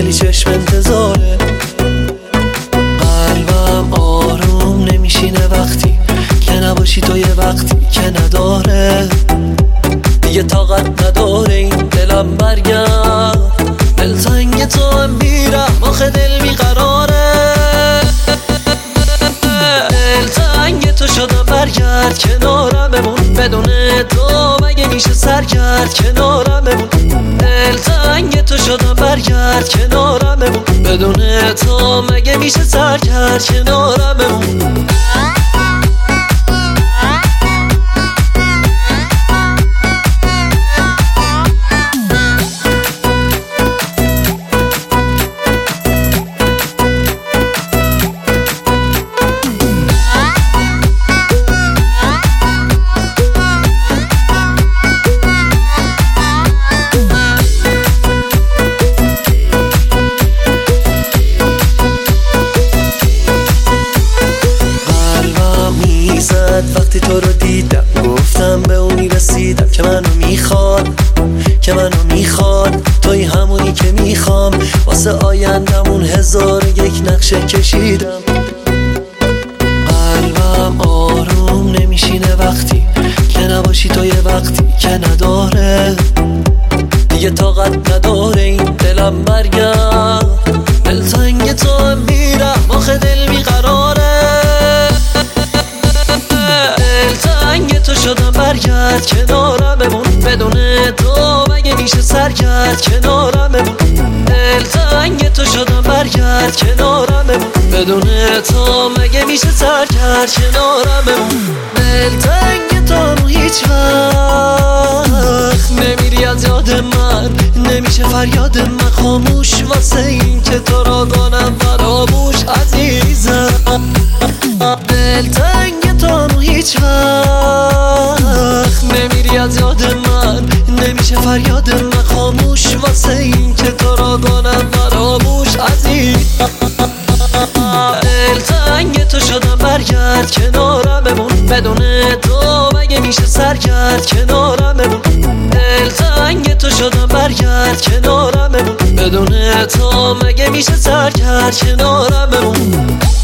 خیلی چشم انتظاره. قلبم آروم نمیشینه وقتی که نباشی تو، یه وقتی که نداره دیگه طاقت نداره این دلم برگرد. دلتنگ تو هم میرم آخه دل بیقراره. دلتنگ تو شدم برگرد کنارم بمون، بدون تو مگه میشه سرگرد کنارم بمون. دلتنگ تو شدم برگرد کنارم بمون، بدون تو مگه میشه سرگرد کنارم بمون. وقتی تو رو دیدم گفتم به اونی رسیدم که منو میخواد توی همونی که میخوام. واسه آیندمون 1001 نقشه کشیدم. قلبم آروم نمیشینه وقتی که نباشی تو، یه وقتی که نداره دیگه طاقت نداره این دلم برگرد. دلتنگ تو هم میرم آخه دل بیقراره. دلتنگ تو شدم برگرد کنارم بمون، بدون تو مگه میشه سرگرد کنارم بمون. دلتنگ تو شدم برگرد کنارم بمون، بدون تو مگه میشه سرگرد کنارم بمون. دلتنگ تو هیچ وقت نمیری از یاد من، نمیشه فریاد من خاموش واسه این که تو را کنم فراموش عزیزم. دلتنگ تو هیچ وقت نمیری از یاد من، نمیشه فریاد من خاموش واسه این که تو را کنم فراموش عزیزم. دلتنگ تو شدم برگرد کنارم بمون، بدون تو مگه میشه سرگرد کنارم بمون. دلتنگ تو شدم برگرد کنارم بمون، بدون تو مگه میشه سرگرد کنارم بمون.